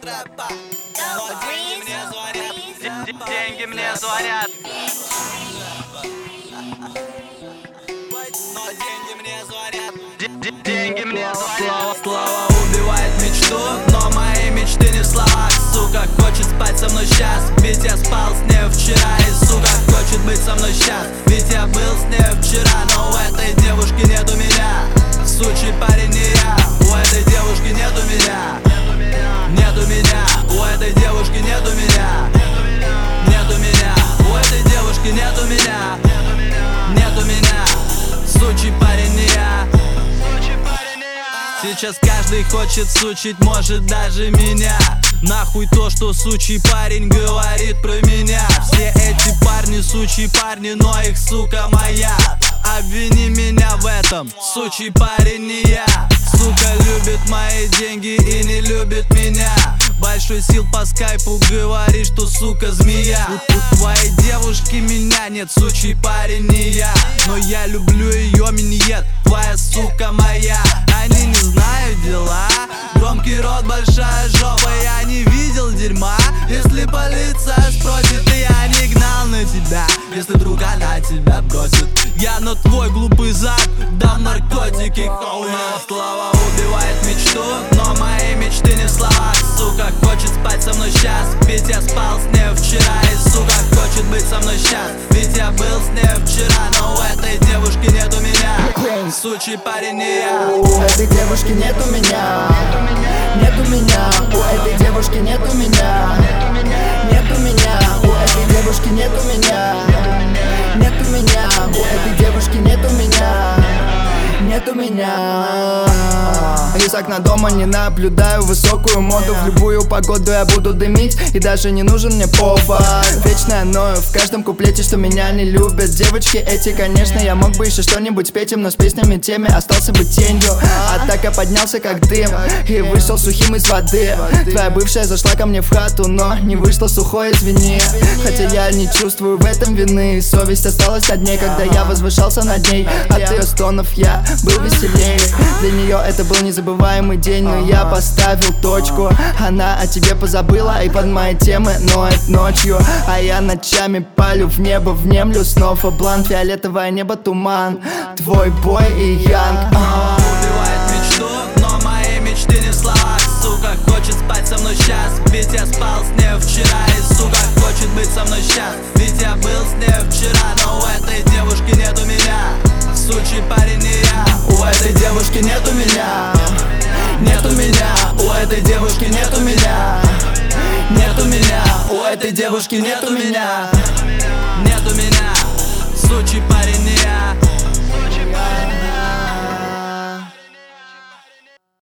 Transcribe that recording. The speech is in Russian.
деньги мне звонят. Деньги мне звонят. Деньги мне звонят. Слава убивает мечту, но мои мечты не в словах. Сука хочет спать со мной сейчас, ведь я спал с ней вчера. И сука хочет быть со мной сейчас, ведь я был с ней вчера. Но у этой девушки нету меня, сучий парень не я. У этой девушки нету меня, нету меня. У этой девушки нету меня, нету меня. У этой девушки нету меня, нету меня. Сучий парень не я. Сейчас каждый хочет сучить, может даже меня. Нахуй то, что сучий парень говорит про меня. Все эти парни сучий парни, но их сука моя. Обвини меня в этом, сучий парень не я. Сука любит мои деньги и не любит меня. Большой сил по скайпу говорит, что сука змея. У твоей девушки меня нет, сучий парень не я. Но я люблю ее миньет, твоя сука моя. Они не знают дела, громкий рот, большая жопа. Я не видел дерьма, если полиция спросит. И я не гнал на тебя, если вдруг она тебя бросит. Я на твой глупый зад дам наркотики, хоуна. Слава убивает мечту, но мои мечты не в словах. Сука хочет спать со мной сейчас, ведь я спал с ней вчера. И сука хочет быть со мной сейчас, ведь я был с ней вчера. Но у этой девушки нету меня, сучий парень не я. У этой девушки нету меня, нету меня. У этой девушки нету меня, нету меня. У этой девушки нету меня, нету меня. У этой девушки нету меня, нету меня. Из окна дома не наблюдаю высокую моду. В любую погоду я буду дымить, и даже не нужен мне повод. Вечно я ною в каждом куплете, что меня не любят. Девочки эти, конечно, я мог бы еще что-нибудь спеть им, но с песнями теми остался бы тенью. А так я поднялся как дым и вышел сухим из воды. Твоя бывшая зашла ко мне в хату, но не вышла сухой, извини. Хотя я не чувствую в этом вины, совесть осталась на дне, когда я возвышался над ней. От ее стонов я был веселее. Для нее это был незабываемый день, но я поставил точку. Она о тебе позабыла и под мои темы ноет ночью. А я ночами палю в небо, внемлю снова блан. Фиолетовое небо, туман, твой бой и янг. Убивает мечту, но мои мечты не в словах. Сука хочет спать со мной сейчас, ведь я спал с ней вчера. И сука хочет быть со мной сейчас, ведь я был с ней вчера. Но у этой девушки нету меня, сучий парень не я. У этой девушки нету меня, нету меня. У этой девушки нету меня, нету меня. У этой девушки нету меня.